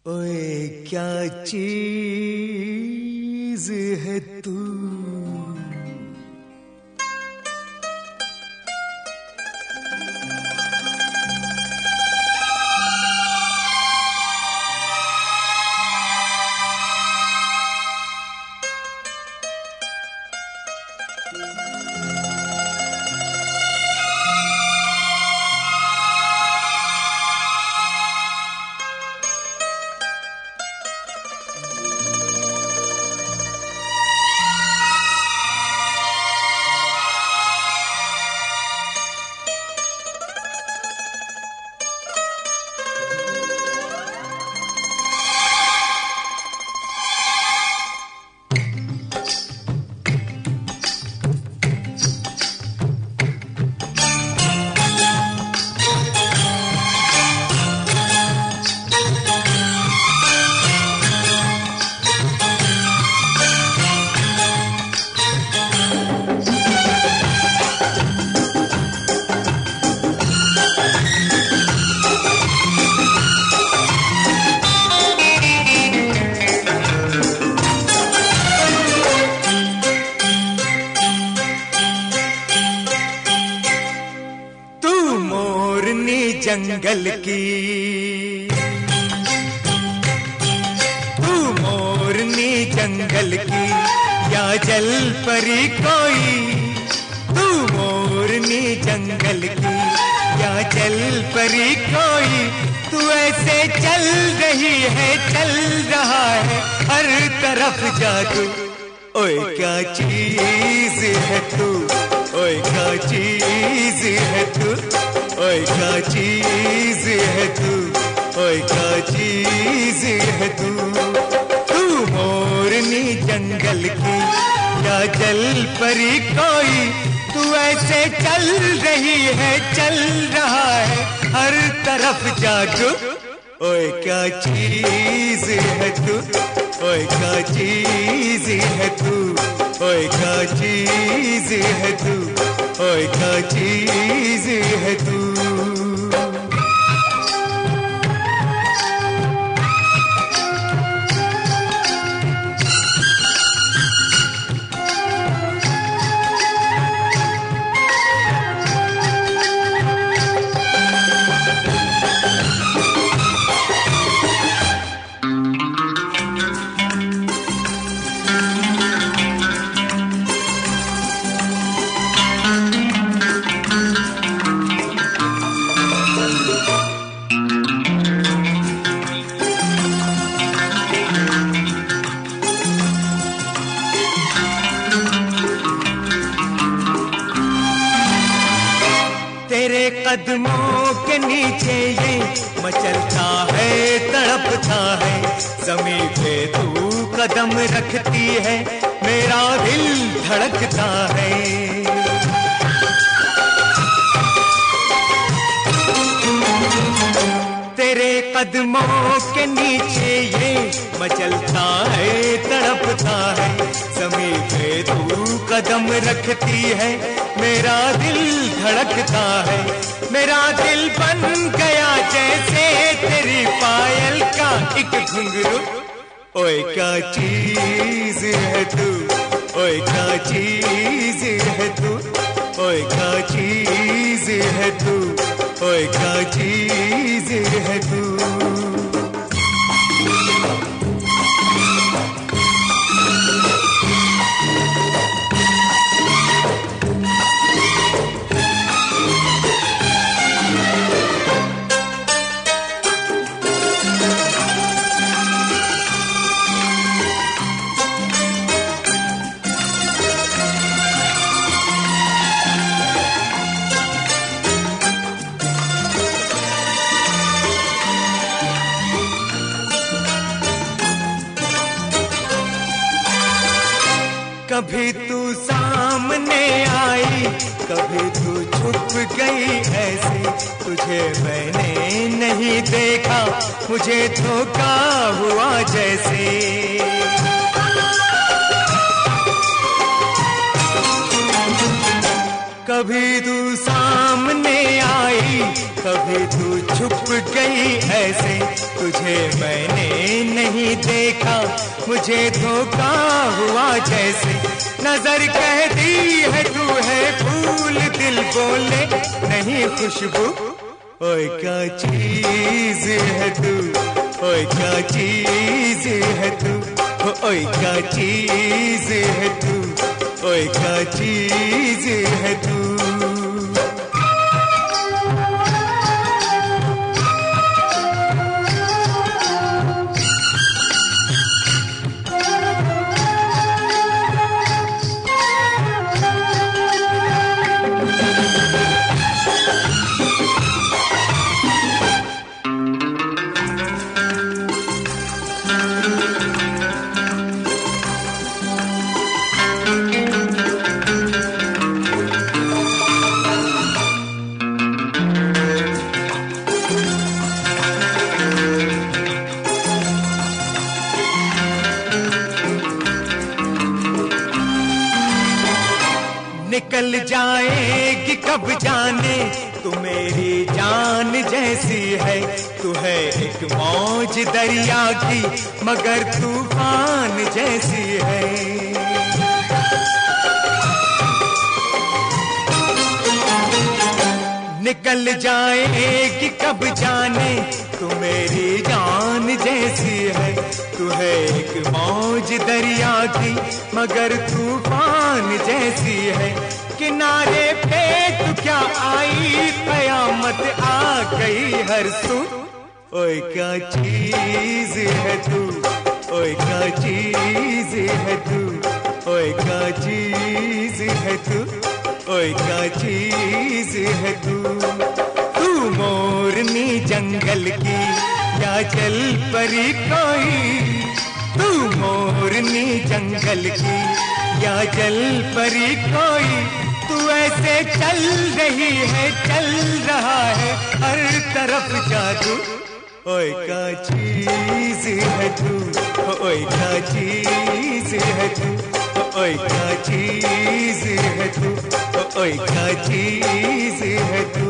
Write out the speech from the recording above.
ओए क्या चीज है तू, जंगल की तू मोरनी जंगल की या जल परी कोई, तू मोरनी जंगल की या जल परी कोई, तू ऐसे चल रही है चल रहा है हर तरफ जादू। ओए क्या चीज है तू, ओए क्या चीज है तू, ओए क्या चीज है तू, ओए क्या चीज है तू। तू मोरनी जंगल की या जल परी कोई, तू ऐसे चल रही है चल रहा है हर तरफ जादू। ओए क्या चीज है तू, ओए क्या चीज है तू, ओए क्या चीज है तू, ओए क्या चीज है तू। तेरे कदमों के नीचे ये मचलता है तड़पता है, ज़मीं पे तू कदम रखती है मेरा दिल धड़कता है। तेरे कदमों के नीचे ये मचलता है तड़पता है, ज़मीं पे तू कदम रखती है मेरा दिल धड़कता है। मेरा दिल बन गया जैसे तेरी पायल का एक घुंघरू। ओए क्या चीज है तू, ओए क्या चीज है तू, ओए क्या चीज है तू, ओए क्या चीज है तू। कभी तू सामने आई, कभी तू छुप गई ऐसे, तुझे मैंने नहीं देखा मुझे धोखा हुआ जैसे। कभी तू सामने आई, कभी तू छुप गई ऐसे, तुझे मैंने नहीं देखा, मुझे धोखा हुआ जैसे। नजर कहती है तू है फूल, दिल बोले नहीं खुशबू। ओए क्या चीज है तू, ओए क्या चीज है तू, ओए क्या चीज है तू, ओए क्या चीज है तू। निकल जाएगी कब जाने, तू मेरी जान जैसी है। तू है एक मौज दरिया की मगर तूफान जैसी है। निकल जाएगी कब जाने, तू मेरी जान जैसी है। तू है एक मौज दरिया की मगर तूफान जैसी है। किनारे पे तू क्या आई, कयामत आ गई हर सू। ओए क्या चीज है तू, ओए क्या चीज है तू, ओए क्या चीज है तू, ओए क्या चीज है तू। तू मोरनी जंगल की या जल परी कोई, तू मोरनी जंगल की या जल परी कोई। तू ऐसे चल रही है, चल रहा है हर तरफ जादू। ओए क्या चीज है तू, ओए क्या चीज है तू, ओए क्या चीज है तू, ओए क्या चीज है तू।